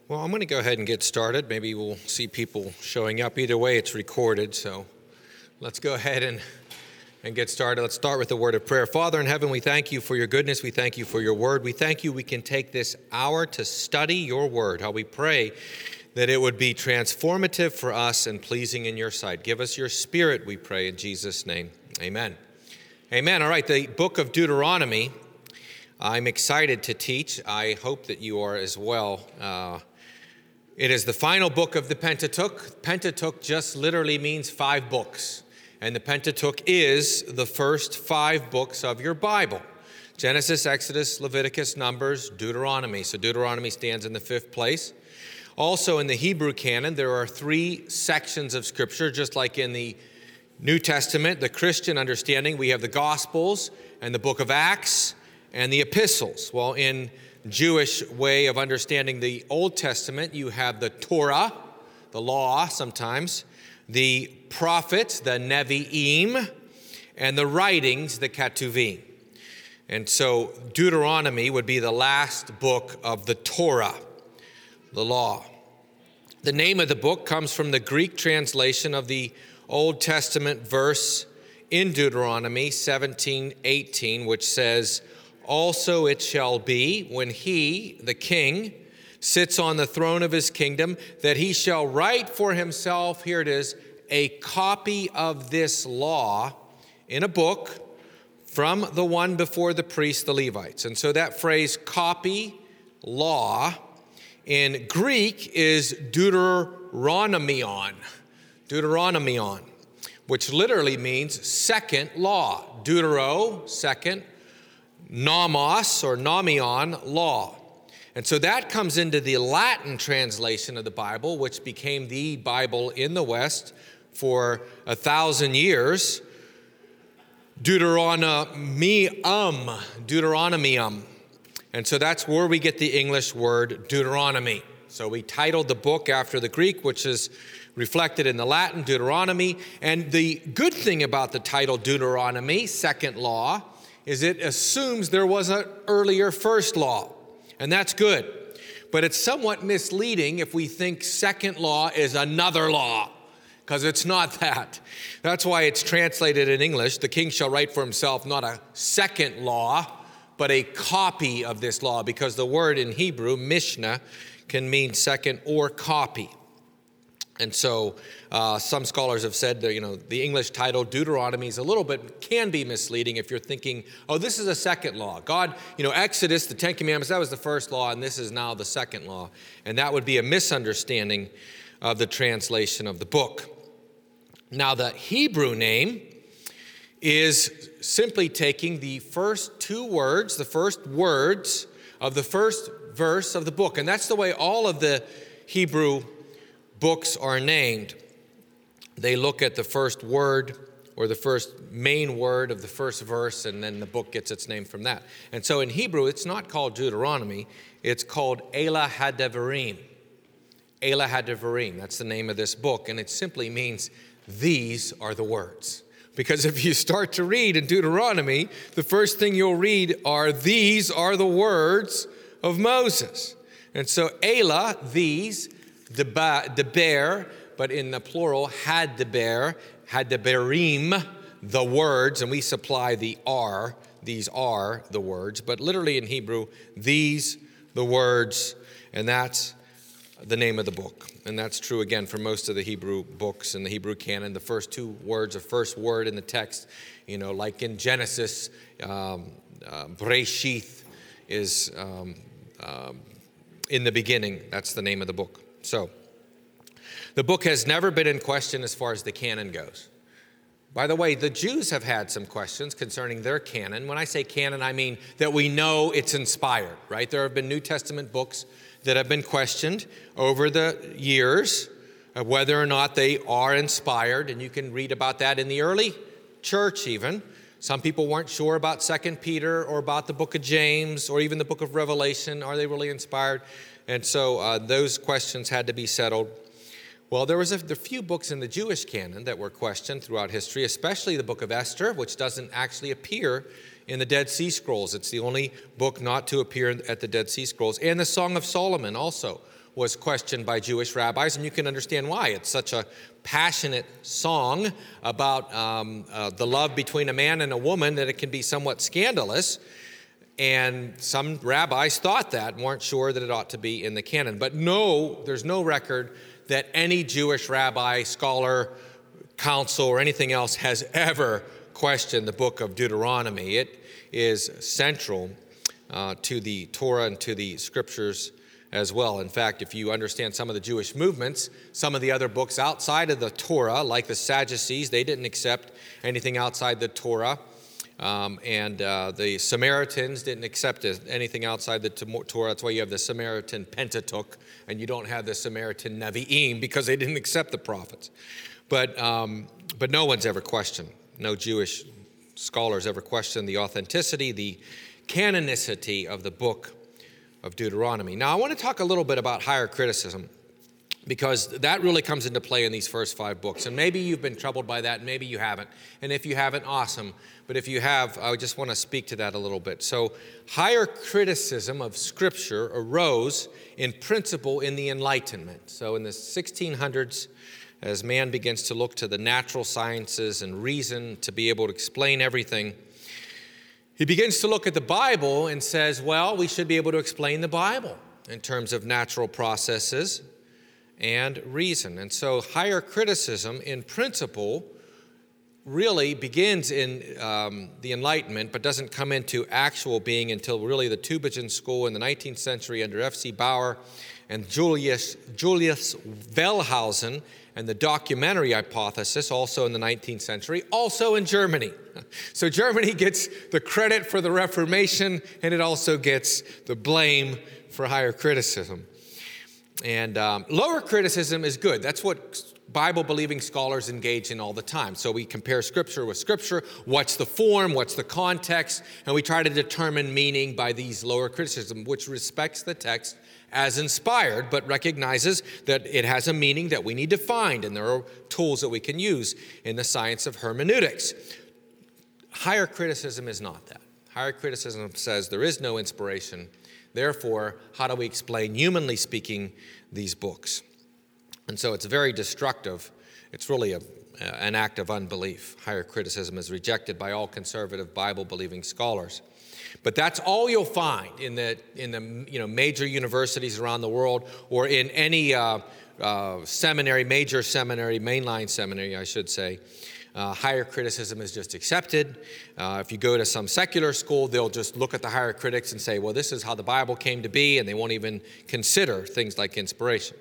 Well, I'm going to go ahead and get started. Maybe we'll see people showing up. Either way, it's recorded, so let's go ahead and get started. Let's start with a word of prayer. Father in heaven, we thank you for your goodness. We thank you for your word. We thank you we can take this hour to study your word. How we pray that it would be transformative for us and pleasing in your sight. Give us your spirit, we pray, in Jesus' name. Amen. Amen. All right, the book of Deuteronomy, I'm excited to teach. I hope that you are as well. It is the final book of the Pentateuch. Pentateuch just literally means 5 books. And the Pentateuch is the first 5 books of your Bible. Genesis, Exodus, Leviticus, Numbers, Deuteronomy. So Deuteronomy stands in the 5th place. Also in the Hebrew canon, there are 3 sections of Scripture, just like in the New Testament, the Christian understanding. We have the Gospels and the book of Acts and the epistles. Well, in Jewish way of understanding the Old Testament, you have the Torah, the law sometimes, the prophets, the Nevi'im, and the writings, the Ketuvim. And so Deuteronomy would be the last book of the Torah, the law. The name of the book comes from the Greek translation of the Old Testament verse in Deuteronomy 17:18, which says, "Also it shall be, when he, the king, sits on the throne of his kingdom, that he shall write for himself," here it is, "a copy of this law in a book from the one before the priests, the Levites." And so that phrase, copy, law, in Greek is Deuteronomion, which literally means second law. Deutero, second, nomos or nomion, law. And so that comes into the Latin translation of the Bible, which became the Bible in the West for 1,000 years. Deuteronomium. And so that's where we get the English word Deuteronomy. So we titled the book after the Greek, which is reflected in the Latin, Deuteronomy. And the good thing about the title Deuteronomy, second law, is it assumes there was an earlier first law. And that's good. But it's somewhat misleading if we think second law is another law, because it's not that. That's why it's translated in English, "The king shall write for himself not a second law, but a copy of this law," because the word in Hebrew, Mishnah, can mean second or copy. And so some scholars have said that, the English title Deuteronomy is can be misleading if you're thinking, oh, this is a second law. God, Exodus, the 10 Commandments, that was the first law, and this is now the second law. And that would be a misunderstanding of the translation of the book. Now, the Hebrew name is simply taking the first 2 words, the first words of the first verse of the book. And that's the way all of the Hebrew books are named. They look at the first word or the first main word of the first verse, and then the book gets its name from that. And so in Hebrew, it's not called Deuteronomy, it's called Elah HaDevarim. Elah HaDevarim, that's the name of this book, and it simply means these are the words. Because if you start to read in Deuteronomy, the first thing you'll read are, these are the words of Moses. And so Elah, these, Deber, but in the plural, Hadeber, Hadeberim, the words, and we supply the are, these are the words, but literally in Hebrew, these, the words, and that's the name of the book. And that's true again for most of the Hebrew books in the Hebrew canon. The first 2 words, the first word in the text, like in Genesis, Breshith is in the beginning. That's the name of the book. So, the book has never been in question as far as the canon goes. By the way, the Jews have had some questions concerning their canon. When I say canon, I mean that we know it's inspired, right? There have been New Testament books that have been questioned over the years of whether or not they are inspired, and you can read about that in the early church even. Some people weren't sure about 2 Peter or about the book of James or even the book of Revelation. Are they really inspired? And so those questions had to be settled. Well, there was a few books in the Jewish canon that were questioned throughout history, especially the book of Esther, which doesn't actually appear in the Dead Sea Scrolls. It's the only book not to appear at the Dead Sea Scrolls. And the Song of Solomon also was questioned by Jewish rabbis, and you can understand why. It's such a passionate song about the love between a man and a woman that it can be somewhat scandalous. And some rabbis thought that and weren't sure that it ought to be in the canon. But no, there's no record that any Jewish rabbi, scholar, council, or anything else has ever questioned the book of Deuteronomy. It is central to the Torah and to the scriptures as well. In fact, if you understand some of the Jewish movements, some of the other books outside of the Torah, like the Sadducees, they didn't accept anything outside the Torah. And the Samaritans didn't accept anything outside the Torah. That's why you have the Samaritan Pentateuch, and you don't have the Samaritan Nevi'im, because they didn't accept the prophets. But no one's ever questioned, no Jewish scholars ever questioned the authenticity, the canonicity of the book of Deuteronomy. Now, I want to talk a little bit about higher criticism, because that really comes into play in these first 5 books. And maybe you've been troubled by that, and maybe you haven't. And if you haven't, awesome. But if you have, I just want to speak to that a little bit. So higher criticism of Scripture arose in principle in the Enlightenment. So in the 1600s, as man begins to look to the natural sciences and reason to be able to explain everything, he begins to look at the Bible and says, well, we should be able to explain the Bible in terms of natural processes and reason. And so higher criticism in principle really begins in the Enlightenment, but doesn't come into actual being until really the Tübingen School in the 19th century under F.C. Bauer and Julius Wellhausen, and the documentary hypothesis also in the 19th century, also in Germany. So Germany gets the credit for the Reformation, and it also gets the blame for higher criticism. And lower criticism is good. That's what Bible-believing scholars engage in all the time. So we compare Scripture with Scripture. What's the form? What's the context? And we try to determine meaning by these lower criticism, which respects the text as inspired, but recognizes that it has a meaning that we need to find, and there are tools that we can use in the science of hermeneutics. Higher criticism is not that. Higher criticism says there is no inspiration. Therefore, how do we explain, humanly speaking, these books? And so it's very destructive. It's really an act of unbelief. Higher criticism is rejected by all conservative Bible-believing scholars. But that's all you'll find in the major universities around the world, or in any seminary, major seminary, mainline seminary, I should say. Higher criticism is just accepted. If you go to some secular school, they'll just look at the higher critics and say, well, this is how the Bible came to be, and they won't even consider things like inspiration.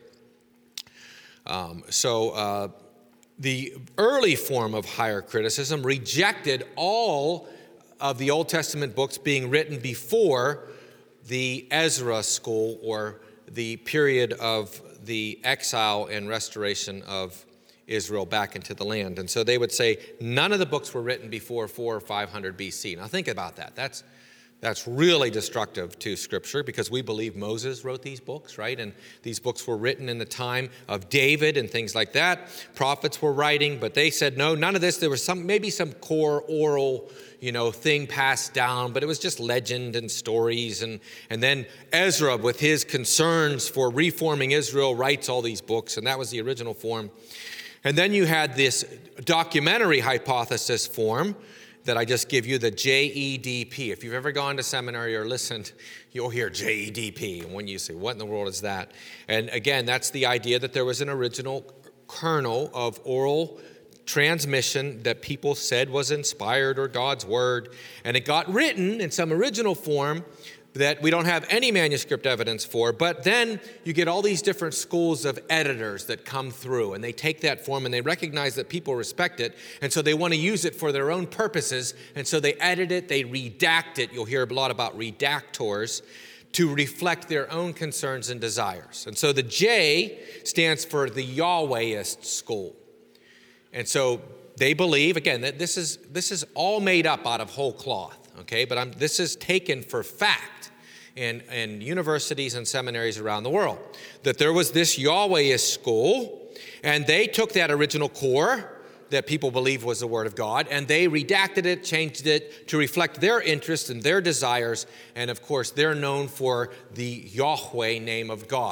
The early form of higher criticism rejected all of the Old Testament books being written before the Ezra school, or the period of the exile and restoration of Israel back into the land. And so they would say none of the books were written before 400 or 500 BC. Now think about that. That's really destructive to Scripture, because we believe Moses wrote these books, right? And these books were written in the time of David and things like that. Prophets were writing, but they said, no, none of this. There was maybe some core oral, thing passed down, but it was just legend and stories. And then Ezra, with his concerns for reforming Israel, writes all these books, and that was the original form. And then you had this documentary hypothesis form that I just give you, the JEDP. If you've ever gone to seminary or listened, you'll hear JEDP. And when you say, what in the world is that? And again, that's the idea that there was an original kernel of oral transmission that people said was inspired or God's word, and it got written in some original form that we don't have any manuscript evidence for. But then you get all these different schools of editors that come through, and they take that form and they recognize that people respect it, and so they want to use it for their own purposes, and so they edit it, they redact it. You'll hear a lot about redactors, to reflect their own concerns and desires. And so the J stands for the Yahwehist school. And so they believe, again, that this is all made up out of whole cloth, okay? But this is taken for fact in universities and seminaries around the world, that there was this Yahwehist school, and they took that original core that people believe was the Word of God, and they redacted it, changed it to reflect their interests and their desires, and of course, they're known for the Yahweh name of God.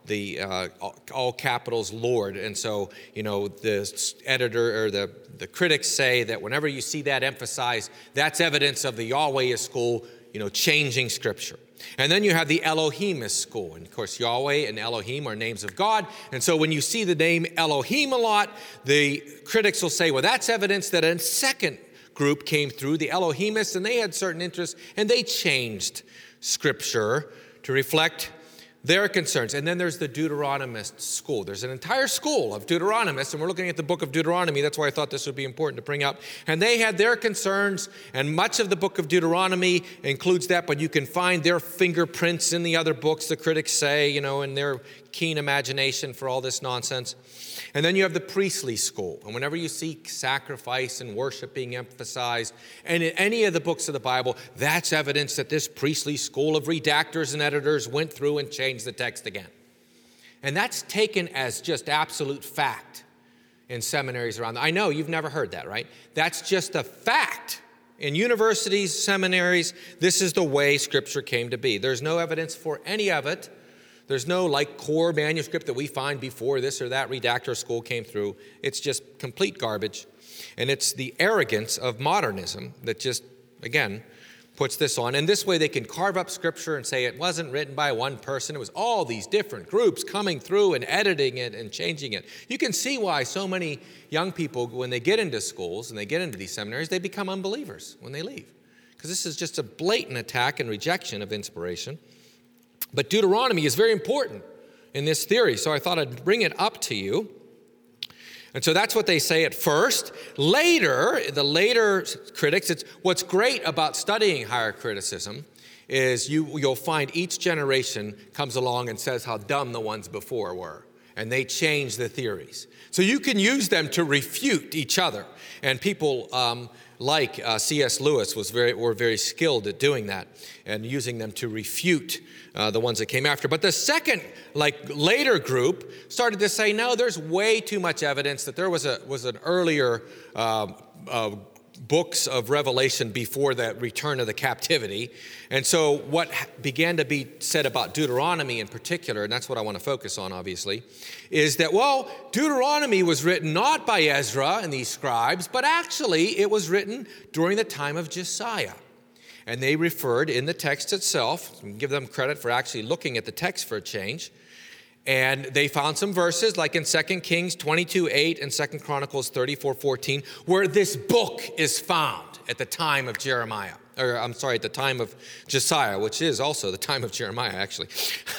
the all capitals Lord. And so, the editor or the critics say that whenever you see that emphasized, that's evidence of the Yahwehist school, changing Scripture. And then you have the Elohimist school. And of course, Yahweh and Elohim are names of God. And so when you see the name Elohim a lot, the critics will say, well, that's evidence that a second group came through, the Elohimists, and they had certain interests, and they changed Scripture to reflect their concerns. And then there's the Deuteronomist school. There's an entire school of Deuteronomists, and we're looking at the book of Deuteronomy. That's why I thought this would be important to bring up. And they had their concerns, and much of the book of Deuteronomy includes that, but you can find their fingerprints in the other books, the critics say, in their keen imagination for all this nonsense. And then you have the priestly school. And whenever you see sacrifice and worship being emphasized, and in any of the books of the Bible, that's evidence that this priestly school of redactors and editors went through and changed the text again. And that's taken as just absolute fact in seminaries around. I know you've never heard that, right? That's just a fact. In universities, seminaries, this is the way Scripture came to be. There's no evidence for any of it. There's no core manuscript that we find before this or that redactor school came through. It's just complete garbage. And it's the arrogance of modernism that just, again, puts this on. And this way they can carve up Scripture and say it wasn't written by one person. It was all these different groups coming through and editing it and changing it. You can see why so many young people, when they get into schools and they get into these seminaries, they become unbelievers when they leave. Because this is just a blatant attack and rejection of inspiration. But Deuteronomy is very important in this theory, so I thought I'd bring it up to you. And so that's what they say at first. Later, the later critics, it's what's great about studying higher criticism is you'll find each generation comes along and says how dumb the ones before were, and they change the theories. So you can use them to refute each other, and people like C.S. Lewis were very skilled at doing that and using them to refute the ones that came after. But the second, later group started to say, no, there's way too much evidence that there was an earlier books of Revelation before the return of the captivity. And so what began to be said about Deuteronomy in particular, and that's what I want to focus on, obviously, is that, Deuteronomy was written not by Ezra and these scribes, but actually it was written during the time of Josiah. And they referred in the text itself, give them credit for actually looking at the text for a change, and they found some verses like in 2 Kings 22:8 and 2 Chronicles 34:14, where this book is found at the time of at the time of Josiah, which is also the time of Jeremiah, actually.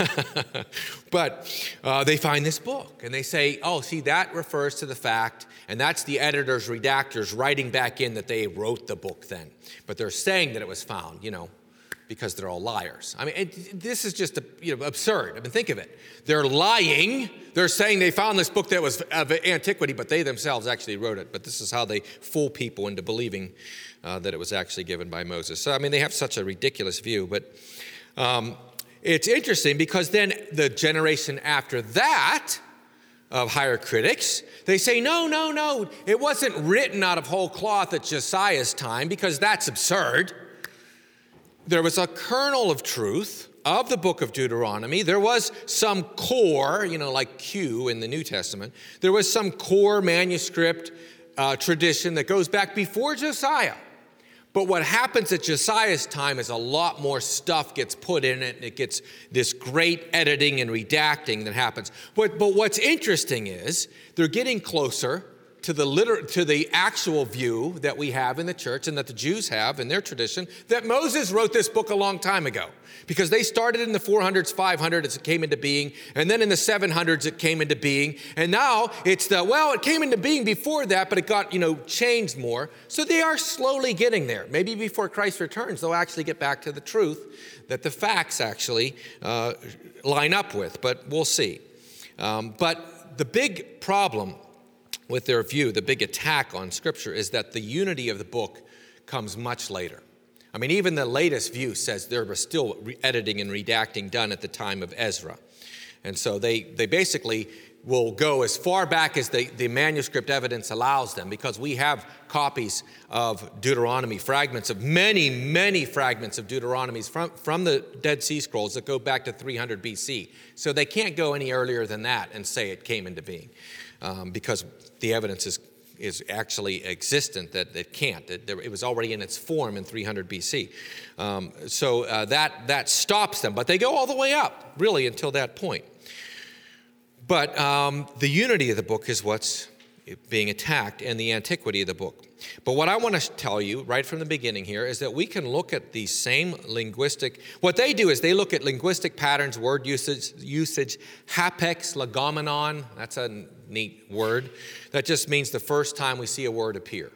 But they find this book, and they say, that refers to the fact, and that's the editors, redactors writing back in that they wrote the book then. But they're saying that it was found, because they're all liars. I mean, this is just absurd. I mean, think of it. They're lying. They're saying they found this book that was of antiquity, but they themselves actually wrote it. But this is how they fool people into believing that it was actually given by Moses. So, they have such a ridiculous view. But it's interesting because then the generation after that of higher critics, they say, no, it wasn't written out of whole cloth at Josiah's time because that's absurd. There was a kernel of truth of the book of Deuteronomy. There was some core, like Q in the New Testament. There was some core manuscript tradition that goes back before Josiah. But what happens at Josiah's time is a lot more stuff gets put in it, and it gets this great editing and redacting that happens. But what's interesting is they're getting closer to the actual view that we have in the church and that the Jews have in their tradition, that Moses wrote this book a long time ago. Because they started in the 400s, 500s, it came into being, and then in the 700s it came into being, and now it's it came into being before that, but it got, changed more. So they are slowly getting there. Maybe before Christ returns, they'll actually get back to the truth that the facts actually line up with, but we'll see. But the big problem with their view, the big attack on Scripture, is that the unity of the book comes much later. Even the latest view says there was still editing and redacting done at the time of Ezra. And so they basically will go as far back as the manuscript evidence allows them, because we have copies of Deuteronomy, fragments of many fragments of Deuteronomies from the Dead Sea Scrolls that go back to 300 BC. So they can't go any earlier than that and say it came into being, because the evidence is actually existent that it can't. It was already in its form in 300 BC. So that stops them. But they go all the way up, really, until that point. But the unity of the book is what's being attacked, and the antiquity of the book. But what I want to tell you right from the beginning here is that we can look at these same linguistic, what they do is they look at linguistic patterns, word usage, hapex legomenon, that's a neat word. That just means the first time we see a word appear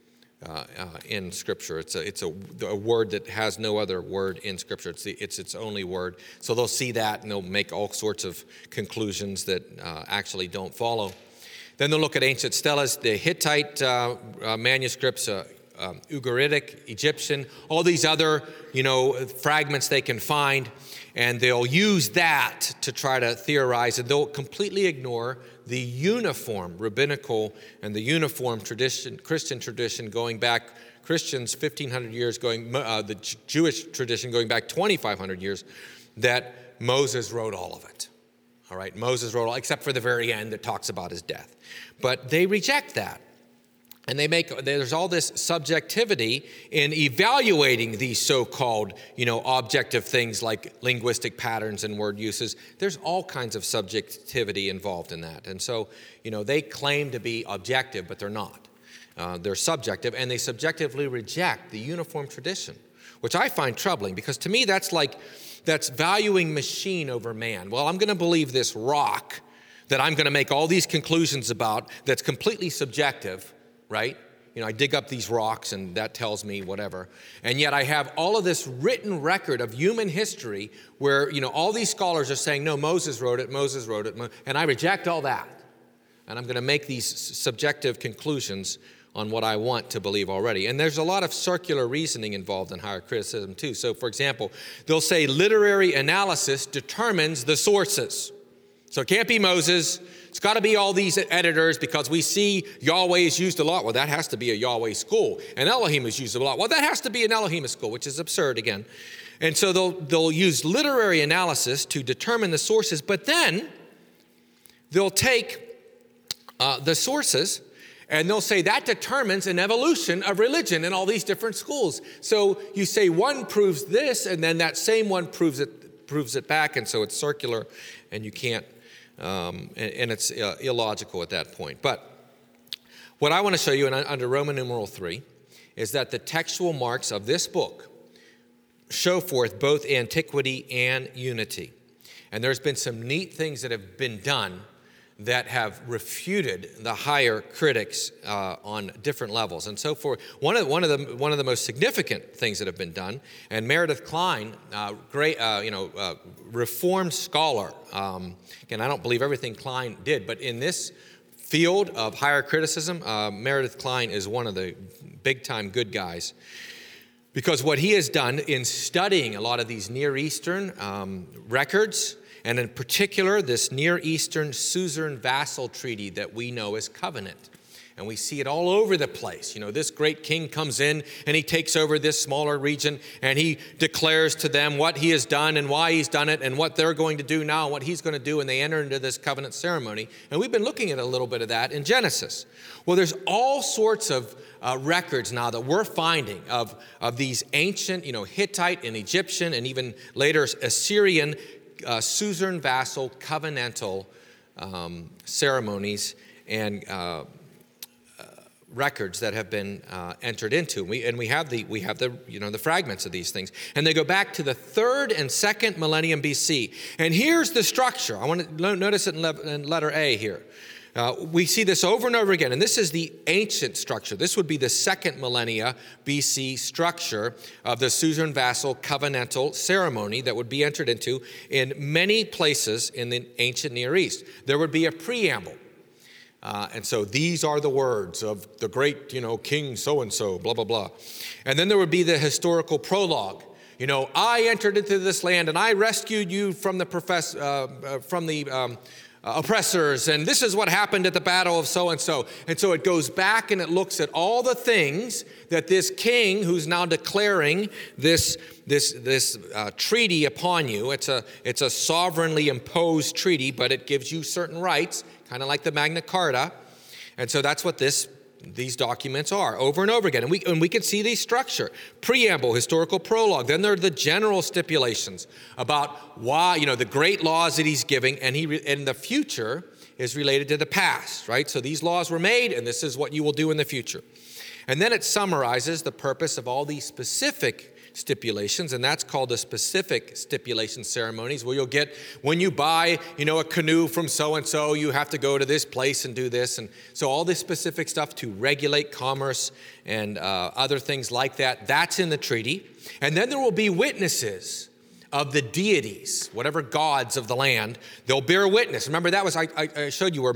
in Scripture. It's a word that has no other word in Scripture. It's its only word. So they'll see that and they'll make all sorts of conclusions that actually don't follow. Then they'll look at ancient stelas, the Hittite manuscripts, Ugaritic, Egyptian, all these other, fragments they can find, and they'll use that to try to theorize, and they'll completely ignore the uniform rabbinical and the uniform tradition, Christian tradition going back, Christians 1,500 years the Jewish tradition going back 2,500 years, that Moses wrote all of it. All right, Moses wrote all, except for the very end that talks about his death. But they reject that. And there's all this subjectivity in evaluating these so-called, objective things like linguistic patterns and word uses. There's all kinds of subjectivity involved in that. And so, they claim to be objective, but they're not. They're subjective, and they subjectively reject the uniform tradition, which I find troubling, because to me that's valuing machine over man. Well, I'm going to believe this rock that I'm going to make all these conclusions about that's completely subjective, right? I dig up these rocks and that tells me whatever. And yet I have all of this written record of human history where, all these scholars are saying, no, Moses wrote it, and I reject all that. And I'm going to make these subjective conclusions on what I want to believe already. And there's a lot of circular reasoning involved in higher criticism too. So for example, they'll say literary analysis determines the sources. So it can't be Moses. It's got to be all these editors, because we see Yahweh is used a lot. Well, that has to be a Yahweh school. And Elohim is used a lot. Well, that has to be an Elohim school, which is absurd again. And so they'll use literary analysis to determine the sources, but then they'll take the sources and they'll say that determines an evolution of religion in all these different schools. So you say one proves this, and then that same one proves it back, and so it's circular, and you can't, and it's illogical at that point. But what I want to show you under Roman numeral 3 is that the textual marks of this book show forth both antiquity and unity. And there's been some neat things that have been done that have refuted the higher critics on different levels. And so for one of the most significant things that have been done, and Meredith Kline, great reformed scholar. Again, I don't believe everything Kline did, but in this field of higher criticism, Meredith Kline is one of the big-time good guys. Because what he has done in studying a lot of these Near Eastern records, and in particular, this Near Eastern suzerain vassal treaty that we know as covenant. And we see it all over the place. This great king comes in and he takes over this smaller region and he declares to them what he has done and why he's done it and what they're going to do now and what he's going to do, and they enter into this covenant ceremony. And we've been looking at a little bit of that in Genesis. Well, there's all sorts of records now that we're finding of these ancient, Hittite and Egyptian and even later Assyrian suzerain vassal covenantal ceremonies and records that have been entered into. We have the fragments of these things, and they go back to the 3rd and 2nd millennium BC. And here's the structure. I want to notice it in letter A here. We see this over and over again, and this is the ancient structure. This would be the 2nd millennia BC structure of the suzerain vassal covenantal ceremony that would be entered into in many places in the ancient Near East. There would be a preamble. And so these are the words of the great, king so-and-so, blah, blah, blah. And then there would be the historical prologue. I entered into this land and I rescued you from the oppressors, and this is what happened at the battle of so-and-so. And so it goes back and it looks at all the things that this king who's now declaring this treaty upon you. It's a sovereignly imposed treaty, but it gives you certain rights, kind of like the Magna Carta. And so that's what these documents are over and over again. And we can see the structure. Preamble, historical prologue. Then there are the general stipulations about why, the great laws that he's giving, and the future is related to the past, right? So these laws were made, and this is what you will do in the future. And then it summarizes the purpose of all these specific stipulations, and that's called the specific stipulation ceremonies, where you'll get, when you buy, a canoe from so-and-so, you have to go to this place and do this. And so all this specific stuff to regulate commerce and other things like that, that's in the treaty. And then there will be witnesses of the deities, whatever gods of the land, they'll bear witness. Remember, that was, I showed you where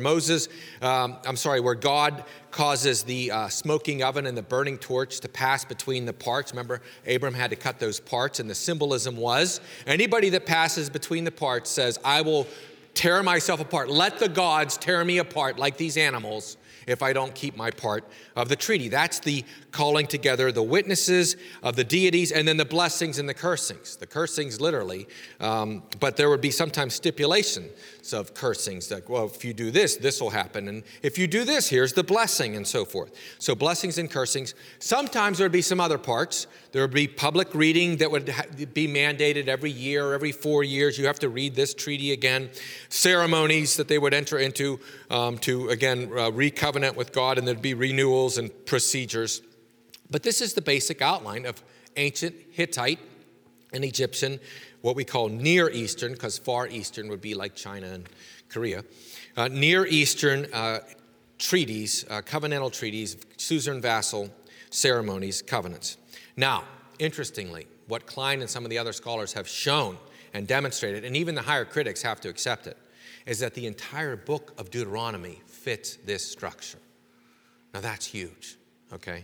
where God causes the smoking oven and the burning torch to pass between the parts. Remember, Abram had to cut those parts, and the symbolism was, anybody that passes between the parts says, I will tear myself apart. Let the gods tear me apart like these animals if I don't keep my part of the treaty. That's the calling together the witnesses of the deities, and then the blessings and the cursings. The cursings literally, but there would be sometimes stipulations of cursings, like, well, if you do this, this will happen. And if you do this, here's the blessing, and so forth. So blessings and cursings. Sometimes there would be some other parts. There would be public reading that would be mandated every year, every 4 years. You have to read this treaty again. Ceremonies that they would enter into to, again, recovenant with God, and there'd be renewals and procedures. But this is the basic outline of ancient Hittite and Egyptian, what we call Near Eastern, because Far Eastern would be like China and Korea. Near Eastern treaties, covenantal treaties, suzerain vassal ceremonies, covenants. Now, interestingly, what Klein and some of the other scholars have shown and demonstrated, and even the higher critics have to accept it, is that the entire book of Deuteronomy fits this structure. Now that's huge, okay?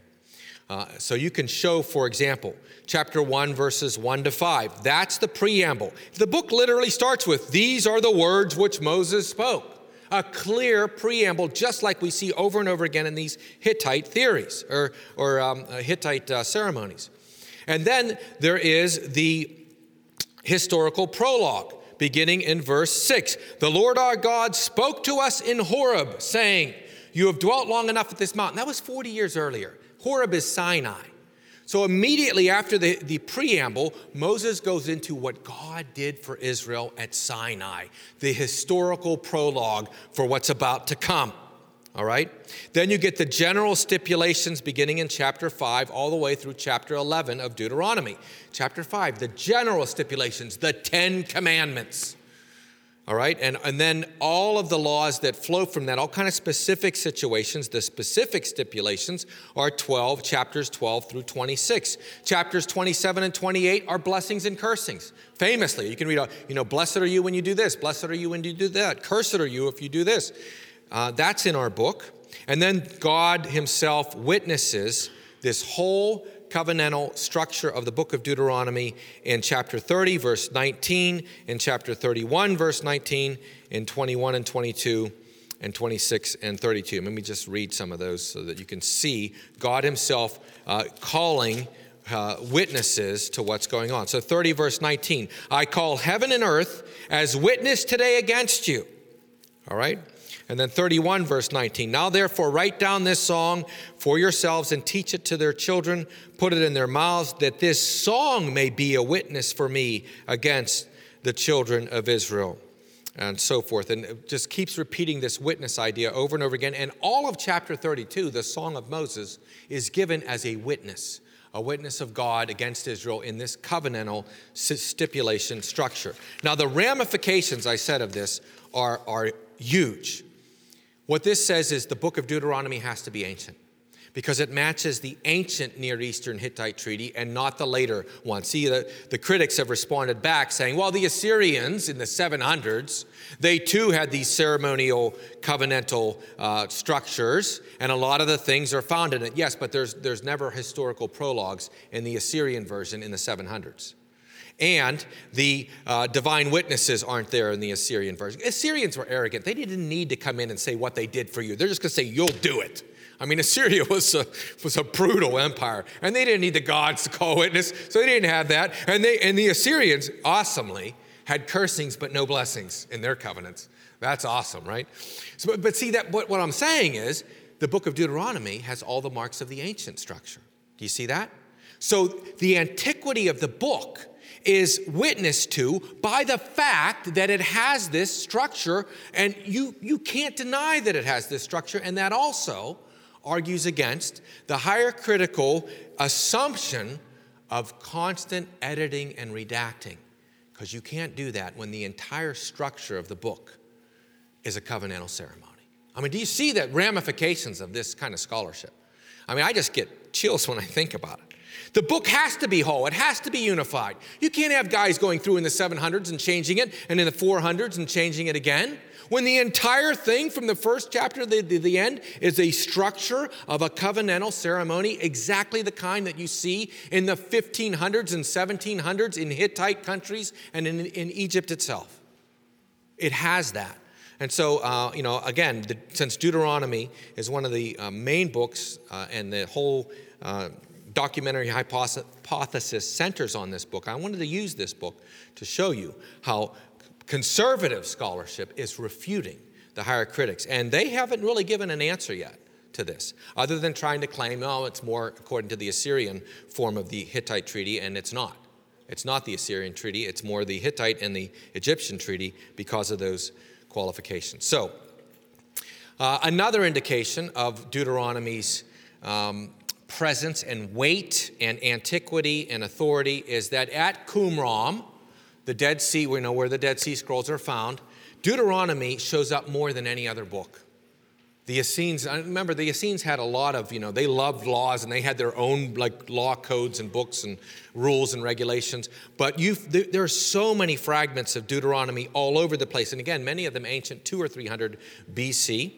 So you can show, for example, chapter 1, verses 1 to 5. That's the preamble. The book literally starts with, these are the words which Moses spoke. A clear preamble, just like we see over and over again in these Hittite theories or Hittite ceremonies. And then there is the historical prologue, beginning in verse 6. The Lord our God spoke to us in Horeb, saying, you have dwelt long enough at this mountain. That was 40 years earlier. Horeb is Sinai. So immediately after the preamble, Moses goes into what God did for Israel at Sinai, the historical prologue for what's about to come. All right? Then you get the general stipulations beginning in chapter 5 all the way through chapter 11 of Deuteronomy. Chapter 5, the general stipulations, the 10 commandments. All right? And then all of the laws that flow from that, all kind of specific situations, the specific stipulations are chapters 12 through 26. Chapters 27 and 28 are blessings and cursings. Famously, you can read, blessed are you when you do this, blessed are you when you do that, cursed are you if you do this. That's in our book. And then God himself witnesses this whole covenantal structure of the book of Deuteronomy in chapter 30, verse 19, in chapter 31, verse 19, in 21 and 22, and 26 and 32. Let me just read some of those so that you can see God himself calling witnesses to what's going on. So 30, verse 19, I call heaven and earth as witness today against you. All right? And then 31, verse 19. Now, therefore, write down this song for yourselves and teach it to their children. Put it in their mouths, that this song may be a witness for me against the children of Israel, and so forth. And it just keeps repeating this witness idea over and over again. And all of chapter 32, the Song of Moses, is given as a witness of God against Israel in this covenantal stipulation structure. Now, the ramifications, I said, of this are huge. What this says is the book of Deuteronomy has to be ancient because it matches the ancient Near Eastern Hittite treaty and not the later one. See, the critics have responded back saying, well, the Assyrians in the 700s, they too had these ceremonial covenantal structures, and a lot of the things are found in it. Yes, but there's never historical prologues in the Assyrian version in the 700s. And the divine witnesses aren't there in the Assyrian version. Assyrians were arrogant. They didn't need to come in and say what they did for you. They're just going to say, you'll do it. I mean, Assyria was a brutal empire, and they didn't need the gods to call witness, so they didn't have that. And the Assyrians, awesomely, had cursings but no blessings in their covenants. That's awesome, right? So, but see, that what I'm saying is the book of Deuteronomy has all the marks of the ancient structure. Do you see that? So the antiquity of the book is witnessed to by the fact that it has this structure, and you can't deny that it has this structure, and that also argues against the hierarchical assumption of constant editing and redacting, because you can't do that when the entire structure of the book is a covenantal ceremony. I mean, do you see the ramifications of this kind of scholarship? I mean, I just get chills when I think about it. The book has to be whole. It has to be unified. You can't have guys going through in the 700s and changing it, and in the 400s and changing it again, when the entire thing from the first chapter to the end is a structure of a covenantal ceremony, exactly the kind that you see in the 1500s and 1700s in Hittite countries and in Egypt itself. It has that. And so, again, since Deuteronomy is one of the main books and the whole documentary hypothesis centers on this book, I wanted to use this book to show you how conservative scholarship is refuting the hierarchics. And they haven't really given an answer yet to this, other than trying to claim, it's more according to the Assyrian form of the Hittite treaty, and it's not. It's not the Assyrian treaty. It's more the Hittite and the Egyptian treaty because of those qualifications. So, another indication of Deuteronomy's presence and weight and antiquity and authority is that at Qumran, the Dead Sea, we know where the Dead Sea Scrolls are found, Deuteronomy shows up more than any other book. The Essenes, I remember the Essenes had a lot of, they loved laws and they had their own law codes and books and rules and regulations. But there are so many fragments of Deuteronomy all over the place. And again, many of them ancient, 200 or 300 BC.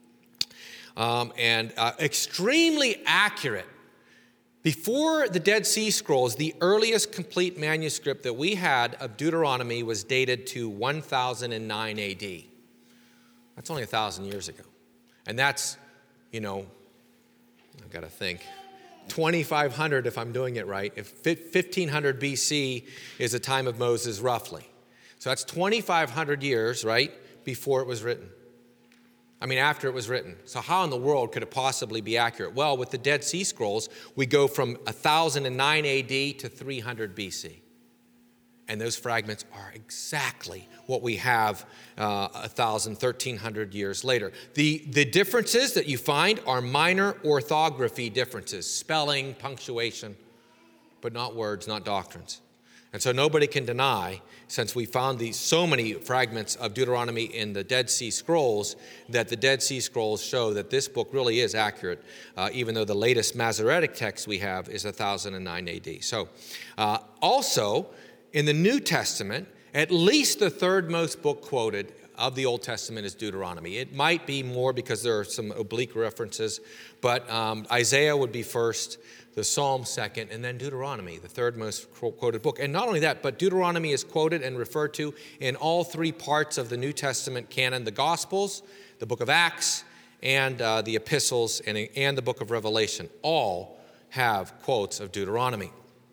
And extremely accurate. Before the Dead Sea Scrolls, the earliest complete manuscript that we had of Deuteronomy was dated to 1009 AD. That's only 1,000 years ago. And that's, I've got to think, 2,500 if I'm doing it right. If 1500 BC is the time of Moses, roughly. So that's 2,500 years, right, before it was written. After it was written. So how in the world could it possibly be accurate? Well, with the Dead Sea Scrolls, we go from 1009 AD to 300 BC. And those fragments are exactly what we have 1,300 years later. The differences that you find are minor orthography differences, spelling, punctuation, but not words, not doctrines. And so nobody can deny, since we found so many fragments of Deuteronomy in the Dead Sea Scrolls, that the Dead Sea Scrolls show that this book really is accurate, even though the latest Masoretic text we have is 1009 AD. So also, in the New Testament, at least the third most book quoted of the Old Testament is Deuteronomy. It might be more because there are some oblique references, but Isaiah would be first, the Psalms second, and then Deuteronomy, the third most quoted book. And not only that, but Deuteronomy is quoted and referred to in all three parts of the New Testament canon, the Gospels, the book of Acts, and the epistles, and the book of Revelation. All have quotes of Deuteronomy.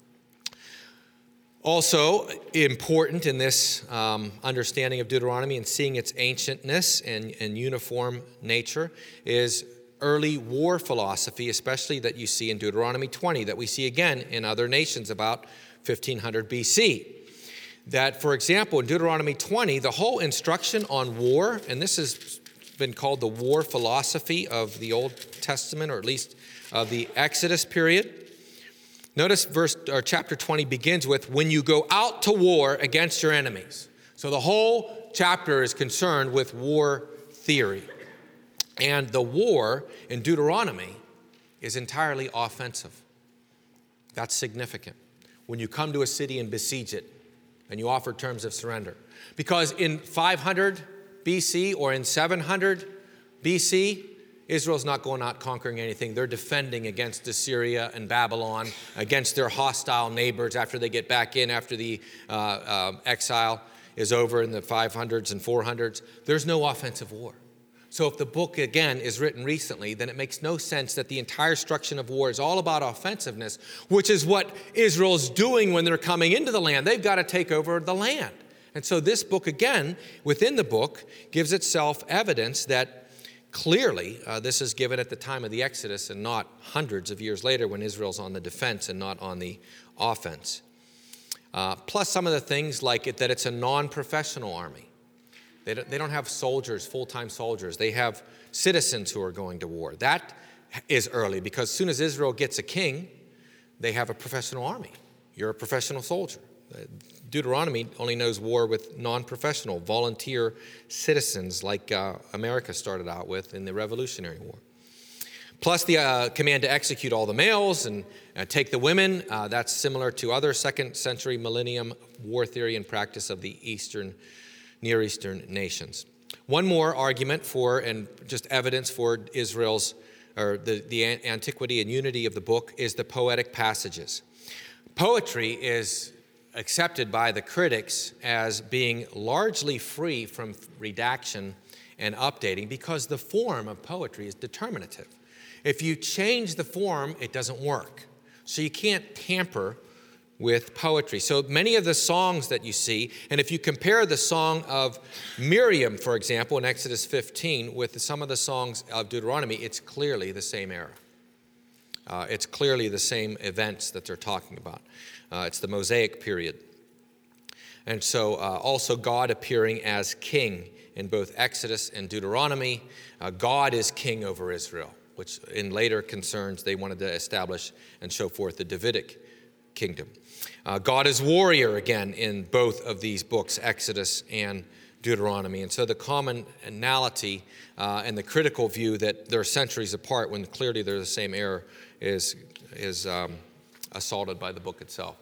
Also important in this understanding of Deuteronomy and seeing its ancientness and uniform nature is early war philosophy, especially that you see in Deuteronomy 20, that we see again in other nations about 1500 BC. That, for example, in Deuteronomy 20, the whole instruction on war, and this has been called the war philosophy of the Old Testament, or at least of the Exodus period. Notice chapter 20 begins with, when you go out to war against your enemies. So the whole chapter is concerned with war theory. And the war in Deuteronomy is entirely offensive. That's significant. When you come to a city and besiege it, and you offer terms of surrender. Because in 500 BC or in 700 BC, Israel's not going out conquering anything. They're defending against Assyria and Babylon, against their hostile neighbors after they get back in, after the exile is over in the 500s and 400s. There's no offensive war. So if the book, again, is written recently, then it makes no sense that the entire structure of war is all about offensiveness, which is what Israel's doing when they're coming into the land. They've got to take over the land. And so this book, again, within the book, gives itself evidence that clearly this is given at the time of the Exodus and not hundreds of years later when Israel's on the defense and not on the offense. Plus some of the things like that it's a non-professional army. They don't have soldiers, full-time soldiers. They have citizens who are going to war. That is early because as soon as Israel gets a king, they have a professional army. You're a professional soldier. Deuteronomy only knows war with non-professional, volunteer citizens like America started out with in the Revolutionary War. Plus the command to execute all the males and take the women. That's similar to other second century millennium war theory and practice of the Near Eastern nations. One more argument for and just evidence for Israel's or the antiquity and unity of the book is the poetic passages. Poetry is accepted by the critics as being largely free from redaction and updating because the form of poetry is determinative. If you change the form, it doesn't work. So you can't tamper with poetry. So many of the songs that you see, and if you compare the song of Miriam, for example, in Exodus 15, with some of the songs of Deuteronomy, it's clearly the same era. It's clearly the same events that they're talking about. It's the Mosaic period. And so also God appearing as king in both Exodus and Deuteronomy. God is king over Israel, which in later concerns they wanted to establish and show forth the Davidic kingdom. God is warrior again in both of these books, Exodus and Deuteronomy. And so the commonality and the critical view that they're centuries apart when clearly they're the same era is assaulted by the book itself.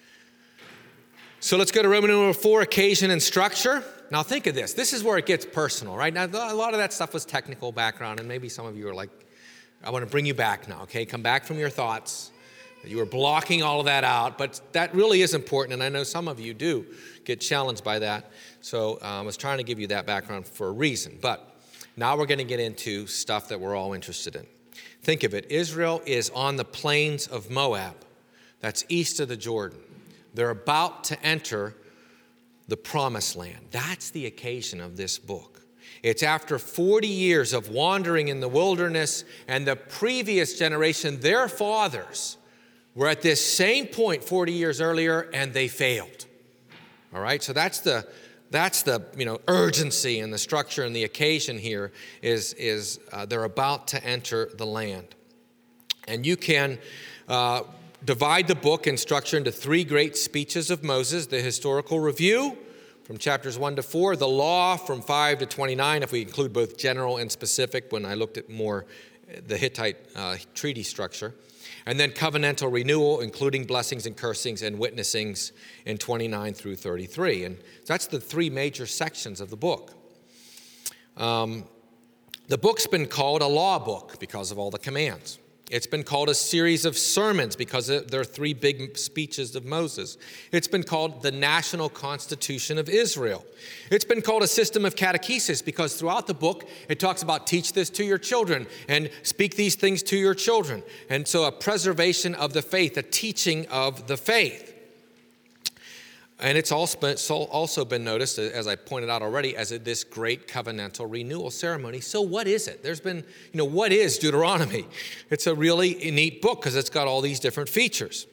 So let's go to Roman numeral 4, occasion and structure. Now think of this. This is where it gets personal, right? Now a lot of that stuff was technical background, and maybe some of you are like, I want to bring you back now, okay? Come back from your thoughts. You were blocking all of that out, but that really is important, and I know some of you do get challenged by that. So I was trying to give you that background for a reason. But now we're going to get into stuff that we're all interested in. Think of it. Israel is on the plains of Moab. That's east of the Jordan. They're about to enter the promised land. That's the occasion of this book. It's after 40 years of wandering in the wilderness, and the previous generation, their fathers, were at this same point 40 years earlier, and they failed. All right, so that's the urgency and the structure and the occasion here is they're about to enter the land. And you can divide the book in structure into three great speeches of Moses: the historical review from chapters 1 to 4, the law from 5 to 29, if we include both general and specific when I looked at more the Hittite treaty structure. And then covenantal renewal, including blessings and cursings and witnessings in 29 through 33. And that's the three major sections of the book. The book's been called a law book because of all the commands. It's been called a series of sermons because there are three big speeches of Moses. It's been called the national constitution of Israel. It's been called a system of catechesis because throughout the book it talks about teach this to your children and speak these things to your children. And so a preservation of the faith, a teaching of the faith. And it's also been noticed, as I pointed out already, as this great covenantal renewal ceremony. So what is it? There's been, what is Deuteronomy? It's a really neat book because it's got all these different features.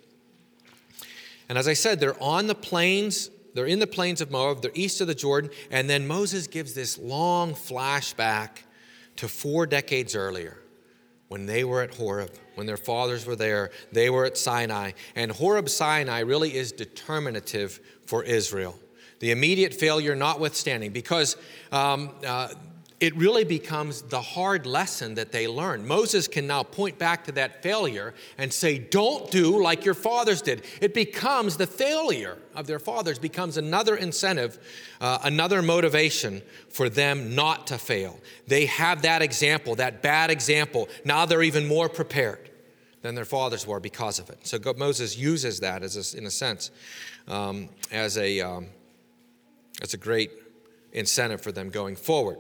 And as I said, they're on the plains. They're in the plains of Moab. They're east of the Jordan. And then Moses gives this long flashback to 4 decades earlier, when they were at Horeb, when their fathers were there, they were at Sinai. And Horeb Sinai really is determinative for Israel. The immediate failure notwithstanding, because it really becomes the hard lesson that they learn. Moses can now point back to that failure and say, don't do like your fathers did. It becomes the failure of their fathers becomes another incentive, another motivation for them not to fail. They have that example, that bad example. Now they're even more prepared than their fathers were because of it. So Moses uses that in a sense as a great incentive for them going forward.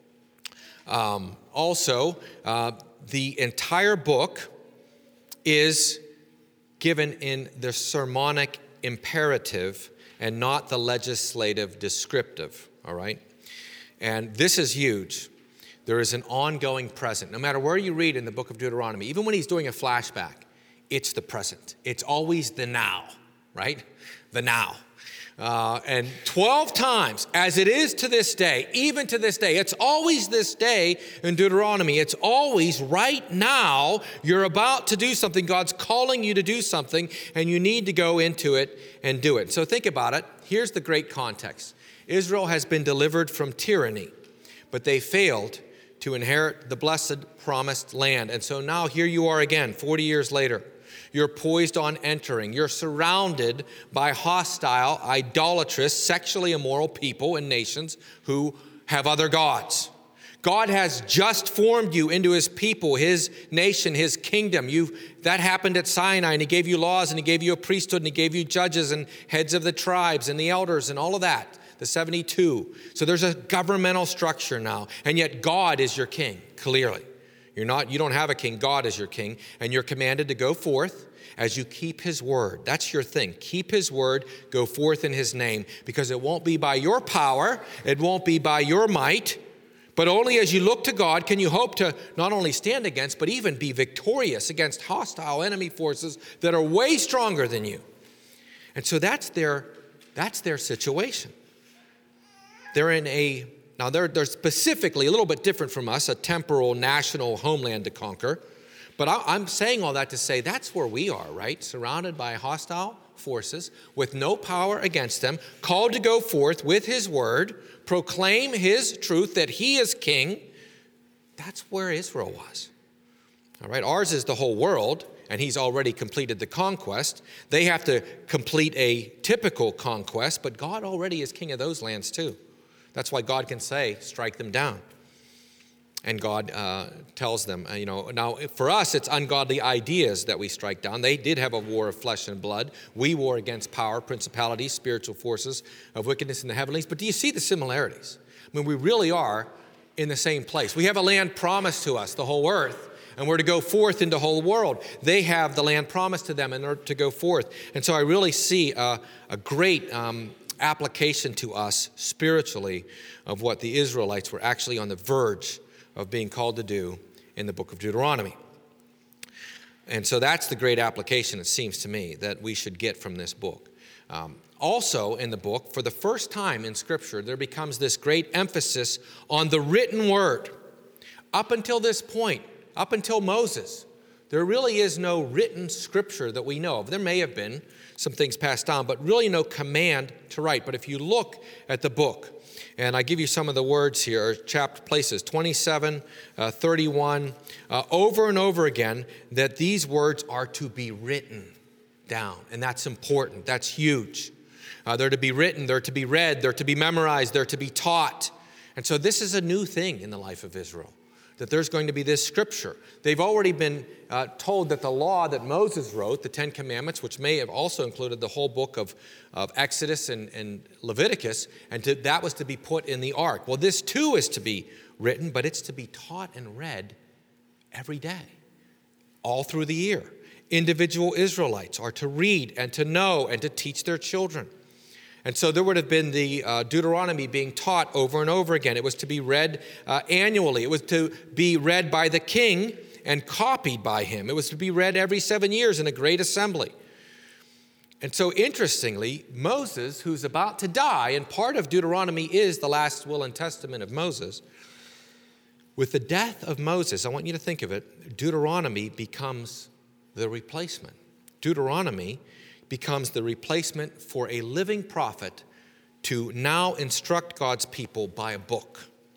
Also, the entire book is given in the sermonic imperative and not the legislative descriptive, all right? And this is huge. There is an ongoing present. No matter where you read in the book of Deuteronomy, even when he's doing a flashback, it's the present. It's always the now, right? The now. And 12 times, as it is to this day, even to this day, it's always this day in Deuteronomy. It's always right now. You're about to do something. God's calling you to do something, and you need to go into it and do it. So think about it. Here's the great context. Israel has been delivered from tyranny, but they failed to inherit the blessed promised land. And so now here you are again, 40 years later. You're poised on entering. You're surrounded by hostile, idolatrous, sexually immoral people and nations who have other gods. God has just formed you into his people, his nation, his kingdom. That happened at Sinai, and he gave you laws, and he gave you a priesthood, and he gave you judges and heads of the tribes and the elders and all of that, the 72. So there's a governmental structure now, and yet God is your king, clearly. You don't have a king. God is your king, and you're commanded to go forth as you keep his word. That's your thing. Keep his word, go forth in his name, because it won't be by your power, it won't be by your might, but only as you look to God can you hope to not only stand against, but even be victorious against hostile enemy forces that are way stronger than you. And so that's their situation. Now, they're specifically a little bit different from us, a temporal national homeland to conquer. But I'm saying all that to say that's where we are, right? Surrounded by hostile forces with no power against them, called to go forth with his word, proclaim his truth that he is king. That's where Israel was. All right, ours is the whole world, and he's already completed the conquest. They have to complete a typical conquest, but God already is king of those lands too. That's why God can say, strike them down. And God tells them, now for us, it's ungodly ideas that we strike down. They did have a war of flesh and blood. We war against power, principalities, spiritual forces of wickedness in the heavenlies. But do you see the similarities? I mean, we really are in the same place. We have a land promised to us, the whole earth, and we're to go forth into the whole world. They have the land promised to them and they're to go forth. And so I really see a great application to us spiritually of what the Israelites were actually on the verge of being called to do in the book of Deuteronomy. And so that's the great application, it seems to me, that we should get from this book. Also in the book, for the first time in Scripture, there becomes this great emphasis on the written word. Up until this point, up until Moses, there really is no written Scripture that we know of. There may have been some things passed down, but really no command to write. But if you look at the book, and I give you some of the words here, or chapter places, 27, 31, over and over again, that these words are to be written down. And that's important. That's huge. They're to be written, they're to be read, they're to be memorized, they're to be taught. And so this is a new thing in the life of Israel, that there's going to be this scripture. They've already been told that the law that Moses wrote, the Ten Commandments, which may have also included the whole book of Exodus and Leviticus, and that was to be put in the ark. Well, this too is to be written, but it's to be taught and read every day, all through the year. Individual Israelites are to read and to know and to teach their children. And so there would have been the Deuteronomy being taught over and over again. It was to be read annually. It was to be read by the king and copied by him. It was to be read every 7 years in a great assembly. And so interestingly, Moses, who's about to die, and part of Deuteronomy is the last will and testament of Moses, with the death of Moses, I want you to think of it, Deuteronomy becomes the replacement. Deuteronomy becomes the replacement for a living prophet to now instruct God's people by a book.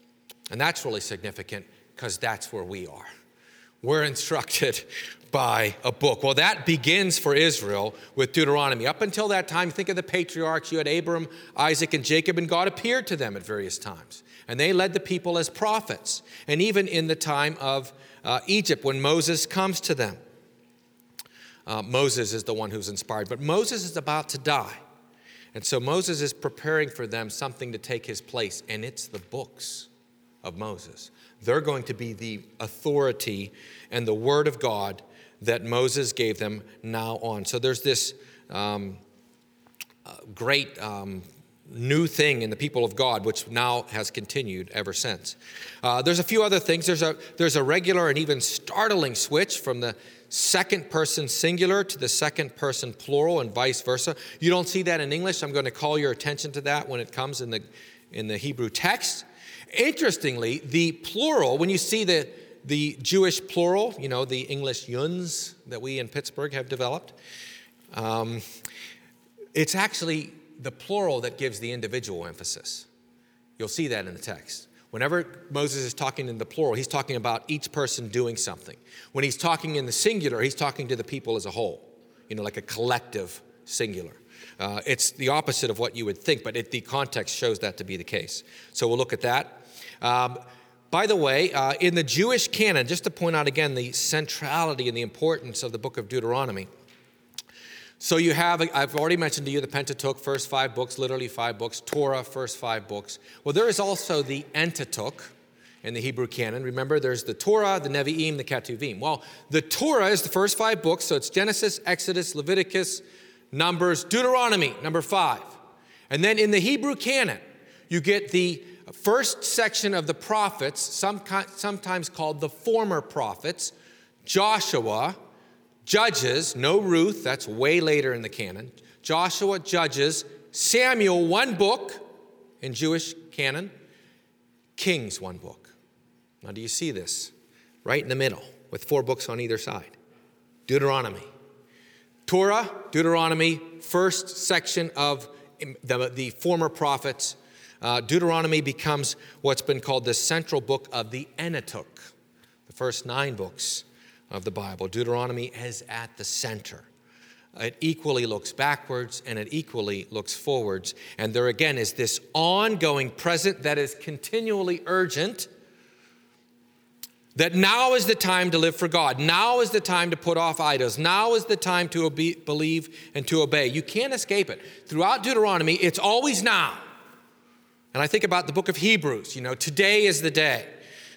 And that's really significant because that's where we are. We're instructed by a book. Well, that begins for Israel with Deuteronomy. Up until that time, think of the patriarchs. You had Abram, Isaac, and Jacob, and God appeared to them at various times. And they led the people as prophets. And even in the time of Egypt, when Moses comes to them. Moses is the one who's inspired. But Moses is about to die. And so Moses is preparing for them something to take his place. And it's the books of Moses. They're going to be the authority and the word of God that Moses gave them now on. So there's this great new thing in the people of God, which now has continued ever since. There's a few other things. There's a regular and even startling switch from the second person singular to the second person plural and vice versa. You don't see that in English. I'm going to call your attention to that when it comes in the Hebrew text. Interestingly, the plural, when you see the Jewish plural, the English yuns that we in Pittsburgh have developed, it's actually the plural that gives the individual emphasis. You'll see that in the text. Whenever Moses is talking in the plural, he's talking about each person doing something. When he's talking in the singular, he's talking to the people as a whole, like a collective singular. It's the opposite of what you would think, but the context shows that to be the case. So we'll look at that. By the way, in the Jewish canon, just to point out again the centrality and the importance of the book of Deuteronomy. So you have, I've already mentioned to you the Pentateuch, first 5 books, literally 5 books, Torah, first 5 books. Well, there is also the Pentateuch in the Hebrew canon. Remember, there's the Torah, the Nevi'im, the Ketuvim. Well, the Torah is the first 5 books, so it's Genesis, Exodus, Leviticus, Numbers, Deuteronomy, number 5. And then in the Hebrew canon, you get the first section of the prophets, sometimes called the former prophets, Joshua, Judges, no Ruth, that's way later in the canon, Joshua, Judges, Samuel, 1 book in Jewish canon, Kings, 1 book. Now do you see this? Right in the middle with 4 books on either side. Deuteronomy. Torah, Deuteronomy, first section of the former prophets. Deuteronomy becomes what's been called the central book of the Pentateuch, the first 9 books of the Bible. Deuteronomy is at the center. It equally looks backwards and it equally looks forwards. And there again is this ongoing present that is continually urgent, that now is the time to live for God. Now is the time to put off idols. Now is the time to believe and to obey. You can't escape it. Throughout Deuteronomy, it's always now. And I think about the book of Hebrews. Today is the day.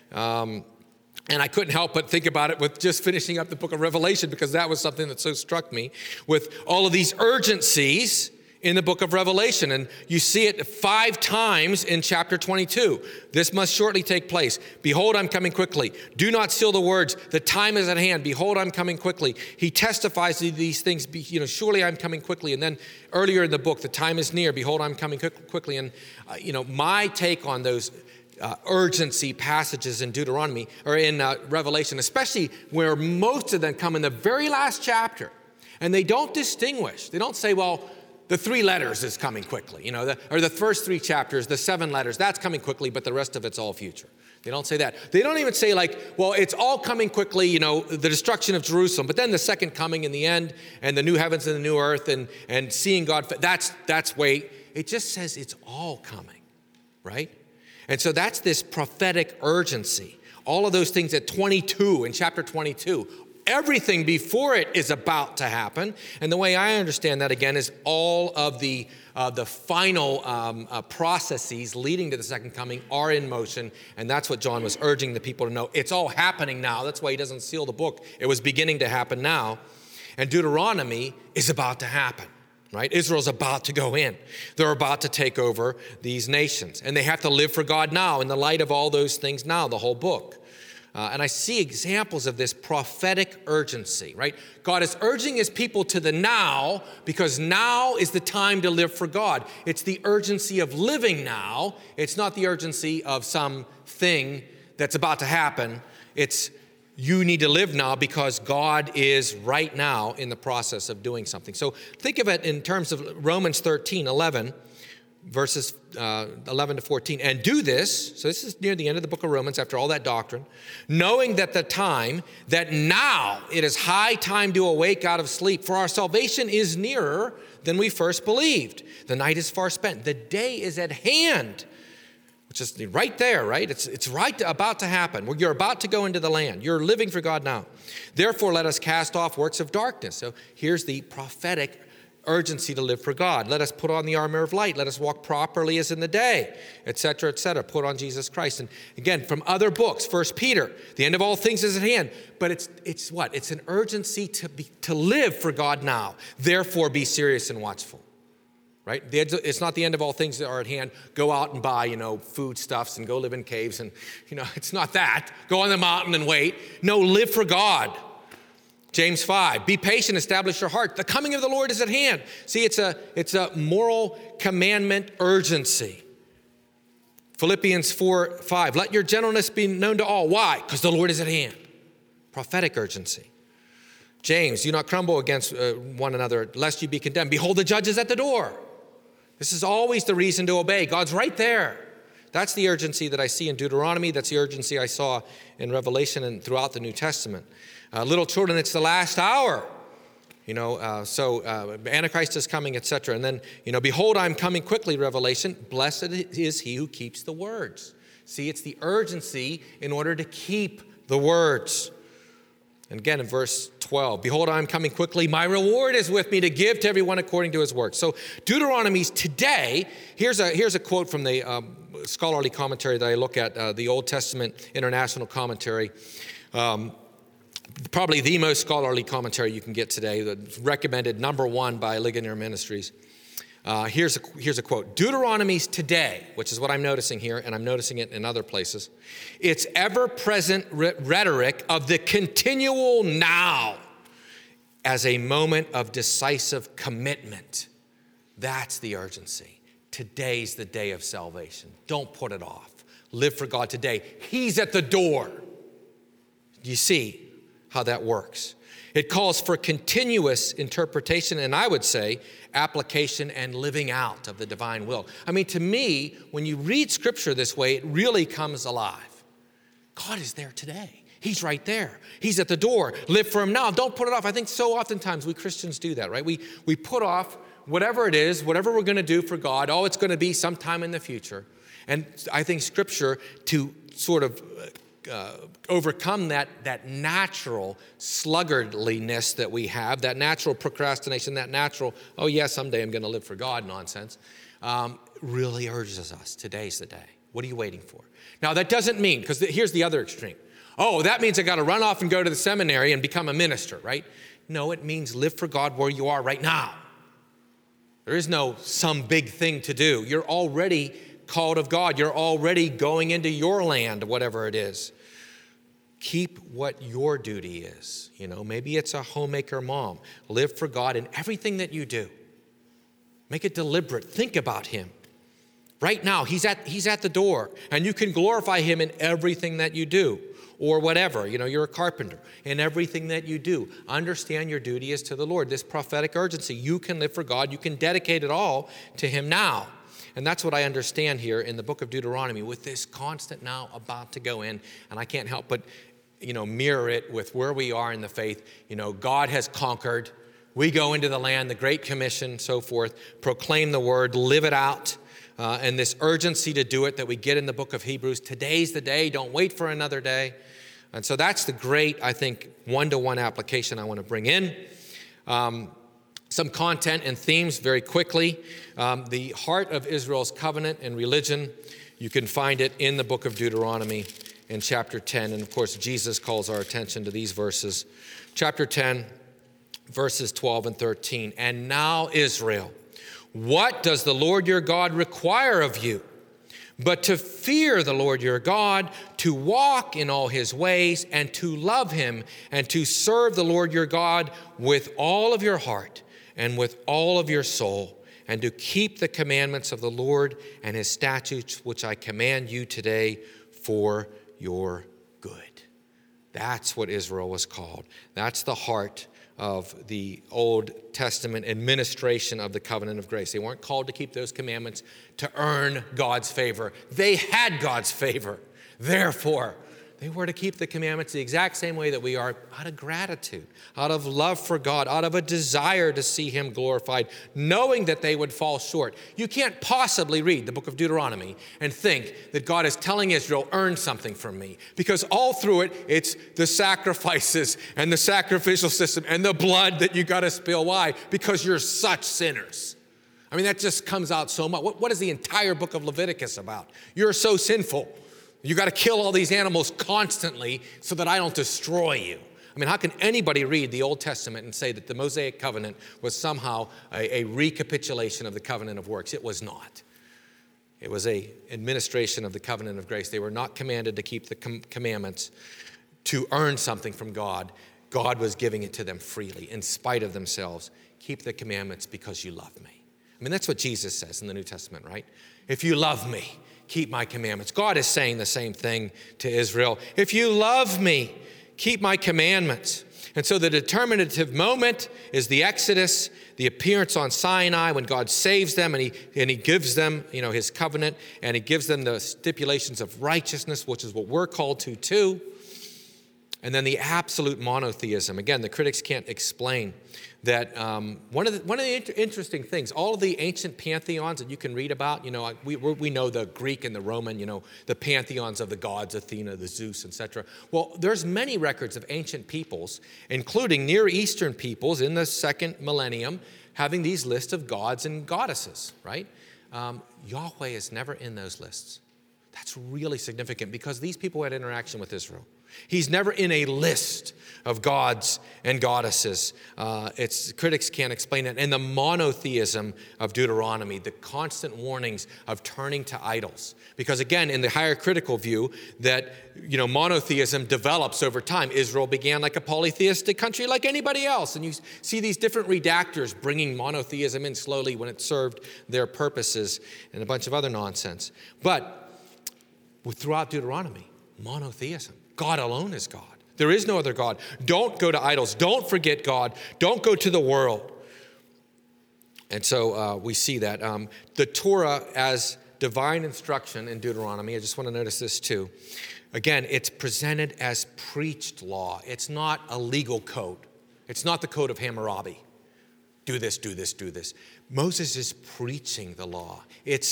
And I couldn't help but think about it with just finishing up the book of Revelation, because that was something that so struck me with all of these urgencies in the book of Revelation. And you see it 5 times in chapter 22. This must shortly take place. Behold, I'm coming quickly. Do not seal the words. The time is at hand. Behold, I'm coming quickly. He testifies to these things. Surely I'm coming quickly. And then earlier in the book, the time is near. Behold, I'm coming quickly. And, my take on those urgency passages in Deuteronomy or in Revelation, especially where most of them come in the very last chapter, and they don't distinguish. They don't say, well, the 3 letters is coming quickly, or the first 3 chapters, the 7 letters, that's coming quickly, but the rest of it's all future. They don't say that. They don't even say well, it's all coming quickly, the destruction of Jerusalem, but then the second coming in the end, and the new heavens and the new earth, and seeing God, that's way. It just says it's all coming, right? And so that's this prophetic urgency. All of those things at 22, in chapter 22, everything before it is about to happen. And the way I understand that, again, is all of the final processes leading to the second coming are in motion. And that's what John was urging the people to know. It's all happening now. That's why he doesn't seal the book. It was beginning to happen now. And Deuteronomy is about to happen. Right? Israel's about to go in. They're about to take over these nations. And they have to live for God now in the light of all those things now, the whole book. And I see examples of this prophetic urgency, right? God is urging his people to the now, because now is the time to live for God. It's the urgency of living now. It's not the urgency of something that's about to happen. It's you need to live now because God is right now in the process of doing something. So think of it in terms of Romans 13:11. verses 11 to 14. And do this, so this is near the end of the book of Romans after all that doctrine, knowing that now it is high time to awake out of sleep, for our salvation is nearer than we first believed. The night is far spent. The day is at hand, which is right there, right? It's right about to happen. You're about to go into the land. You're living for God now. Therefore, let us cast off works of darkness. So here's the prophetic urgency to live for God. Let us put on the armor of light. Let us walk properly as in the day, etc., etc. Put on Jesus Christ. And again, from other books, 1 Peter, the end of all things is at hand. But it's what? It's an urgency to live for God now. Therefore, be serious and watchful. Right? It's not the end of all things that are at hand. Go out and buy, foodstuffs and go live in caves. And, it's not that. Go on the mountain and wait. No, live for God. James 5, be patient, establish your heart. The coming of the Lord is at hand. See, it's a moral commandment urgency. Philippians 4:5, let your gentleness be known to all. Why? Because the Lord is at hand. Prophetic urgency. James, do not crumble against one another, lest you be condemned. Behold, the judge is at the door. This is always the reason to obey. God's right there. That's the urgency that I see in Deuteronomy. That's the urgency I saw in Revelation and throughout the New Testament. Little children, it's the last hour. So Antichrist is coming, etc. And then, behold, I'm coming quickly, Revelation. Blessed is he who keeps the words. See, it's the urgency in order to keep the words. And again, in verse 12, behold, I am coming quickly. My reward is with me to give to everyone according to his work. So Deuteronomy's today, here's a quote from the scholarly commentary that I look at, the Old Testament International Commentary. Probably the most scholarly commentary you can get today, recommended #1 by Ligonier Ministries. Here's a quote. Deuteronomy's today, which is what I'm noticing here, and I'm noticing it in other places, it's ever-present rhetoric of the continual now as a moment of decisive commitment. That's the urgency. Today's the day of salvation. Don't put it off. Live for God today. He's at the door. You see how that works. It calls for continuous interpretation, and I would say application and living out of the divine will. I mean, to me, when you read Scripture this way, it really comes alive. God is there today. He's right there. He's at the door. Live for him now. Don't put it off. I think so oftentimes we Christians do that, right? We put off whatever it is, whatever we're going to do for God. Oh, it's going to be sometime in the future. And I think Scripture, to sort of overcome that natural sluggardliness that we have, that natural procrastination, that natural, oh yeah, someday I'm going to live for God nonsense, really urges us. Today's the day. What are you waiting for? Now that doesn't mean, because here's the other extreme. Oh, that means I got to run off and go to the seminary and become a minister, right? No, it means live for God where you are right now. There is no some big thing to do. You're already called of God. You're already going into your land, whatever it is. Keep what your duty is. Maybe it's a homemaker mom. Live for God in everything that you do. Make it deliberate. Think about him. Right now, he's at the door, and you can glorify him in everything that you do, or whatever. You're a carpenter. In everything that you do, understand your duty is to the Lord. This prophetic urgency. You can live for God. You can dedicate it all to him now. And that's what I understand here in the book of Deuteronomy, with this constant now about to go in. And I can't help but, mirror it with where we are in the faith. God has conquered. We go into the land, the Great Commission, so forth, proclaim the word, live it out. And this urgency to do it that we get in the book of Hebrews. Today's the day. Don't wait for another day. And so that's the great, I think, one-to-one application I want to bring in. Some content and themes very quickly. The heart of Israel's covenant and religion, you can find it in the book of Deuteronomy in chapter 10. And of course, Jesus calls our attention to these verses. Chapter 10, verses 12 and 13. And now, Israel, what does the Lord your God require of you? But to fear the Lord your God, to walk in all his ways, and to love him, and to serve the Lord your God with all of your heart and with all of your soul, and to keep the commandments of the Lord and his statutes, which I command you today for your good. That's what Israel was called. That's the heart of the Old Testament administration of the covenant of grace. They weren't called to keep those commandments to earn God's favor. They had God's favor. Therefore, they were to keep the commandments the exact same way that we are, out of gratitude, out of love for God, out of a desire to see him glorified, knowing that they would fall short. You can't possibly read the book of Deuteronomy and think that God is telling Israel, earn something from me. Because all through it, it's the sacrifices and the sacrificial system and the blood that you got to spill. Why? Because you're such sinners. I mean, that just comes out so much. What is the entire book of Leviticus about? You're so sinful. You got to kill all these animals constantly so that I don't destroy you. I mean, how can anybody read the Old Testament and say that the Mosaic covenant was somehow a recapitulation of the covenant of works? It was not. It was an administration of the covenant of grace. They were not commanded to keep the commandments to earn something from God. God was giving it to them freely, in spite of themselves. Keep the commandments because you love me. I mean, that's what Jesus says in the New Testament, right? If you love me, keep my commandments. God is saying the same thing to Israel. If you love me, keep my commandments. And so the determinative moment is the Exodus, the appearance on Sinai when God saves them and he gives them, his covenant, and he gives them the stipulations of righteousness, which is what we're called to too. And then the absolute monotheism. Again, the critics can't explain that. One of the interesting things, all of the ancient pantheons that you can read about, we know the Greek and the Roman, the pantheons of the gods, Athena, the Zeus, etc. Well, there's many records of ancient peoples, including Near Eastern peoples in the second millennium, having these lists of gods and goddesses, right? Yahweh is never in those lists. That's really significant because these people had interaction with Israel. He's never in a list of gods and goddesses. Critics can't explain it. And the monotheism of Deuteronomy, the constant warnings of turning to idols. Because again, in the higher critical view that, monotheism develops over time. Israel began like a polytheistic country like anybody else. And you see these different redactors bringing monotheism in slowly when it served their purposes and a bunch of other nonsense. But throughout Deuteronomy, monotheism. God alone is God. There is no other God. Don't go to idols. Don't forget God. Don't go to the world. And so we see that. The Torah as divine instruction in Deuteronomy, I just want to notice this too. Again, it's presented as preached law. It's not a legal code. It's not the code of Hammurabi. Do this, do this, do this. Moses is preaching the law. It's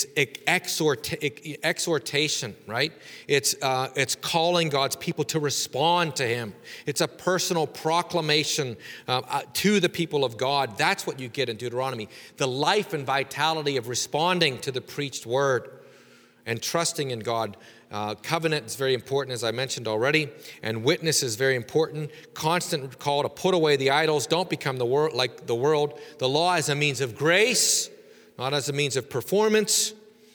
exhortation, right? It's calling God's people to respond to him. It's a personal proclamation to the people of God. That's what you get in Deuteronomy. The life and vitality of responding to the preached word and trusting in God. Covenant is very important, as I mentioned already, and witness is very important. Constant call to put away the idols. Don't become like the world. The law as a means of grace, not as a means of performance.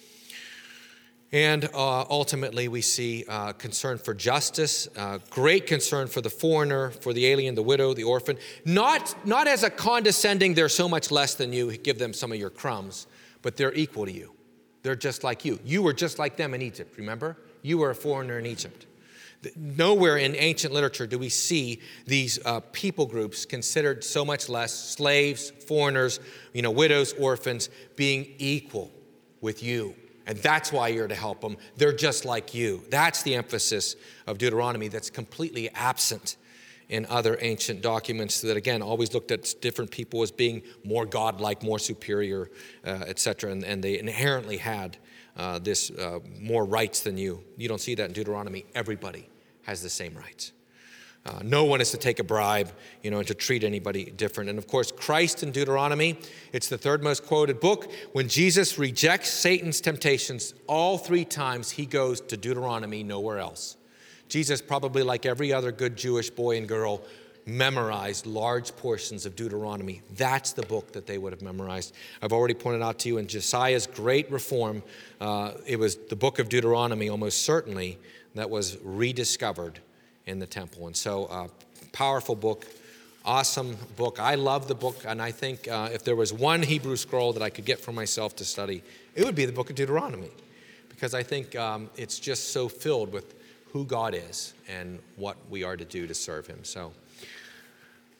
And ultimately, we see concern for justice, great concern for the foreigner, for the alien, the widow, the orphan. Not as a condescending, they're so much less than you, give them some of your crumbs, but they're equal to you. They're just like you. You were just like them in Egypt, remember? You were a foreigner in Egypt. Nowhere in ancient literature do we see these people groups considered so much less, slaves, foreigners, widows, orphans, being equal with you. And that's why you're to help them. They're just like you. That's the emphasis of Deuteronomy that's completely absent in other ancient documents that, again, always looked at different people as being more godlike, more superior, etc. And they inherently had this more rights than you. You don't see that in Deuteronomy. Everybody has the same rights. No one is to take a bribe, and to treat anybody different. And of course, Christ in Deuteronomy, it's the third most quoted book. When Jesus rejects Satan's temptations, all three times he goes to Deuteronomy, nowhere else. Jesus, probably like every other good Jewish boy and girl, memorized large portions of Deuteronomy. That's the book that they would have memorized. I've already pointed out to you in Josiah's great reform, it was the book of Deuteronomy almost certainly that was rediscovered in the temple. And so powerful book, awesome book. I love the book, and I think if there was one Hebrew scroll that I could get for myself to study, it would be the book of Deuteronomy, because I think it's just so filled with who God is and what we are to do to serve him. So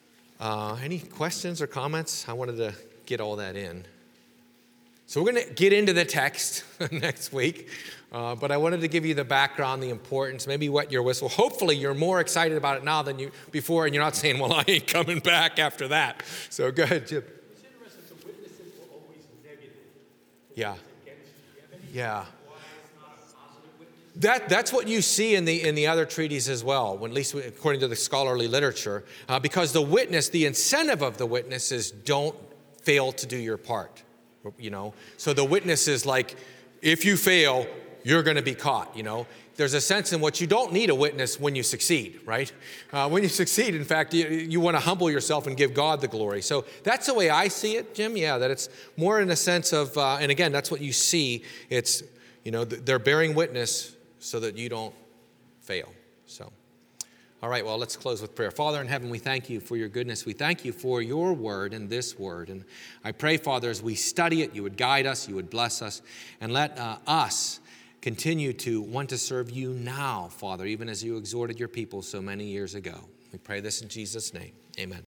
Any questions or comments? I wanted to get all that in. So we're going to get into the text next week, but I wanted to give you the background, the importance, maybe wet your whistle. Hopefully you're more excited about it now than you before, and you're not saying, well, I ain't coming back after that. So go ahead, Jim. It's interesting, the witnesses were always negative. Yeah. Yeah. Witness. That's what you see in the other treaties as well, at least according to the scholarly literature, because the witness, the incentive of the witness is don't fail to do your part. So the witness is like, if you fail, you're going to be caught, There's a sense in which you don't need a witness when you succeed, right? When you succeed, in fact, you want to humble yourself and give God the glory. So that's the way I see it, Jim. Yeah, that it's more in a sense of, and again, that's what you see. It's, they're bearing witness so that you don't fail. So. All right, well, let's close with prayer. Father in heaven, we thank you for your goodness. We thank you for your word and this word. And I pray, Father, as we study it, you would guide us, you would bless us, and let us continue to want to serve you now, Father, even as you exhorted your people so many years ago. We pray this in Jesus' name. Amen.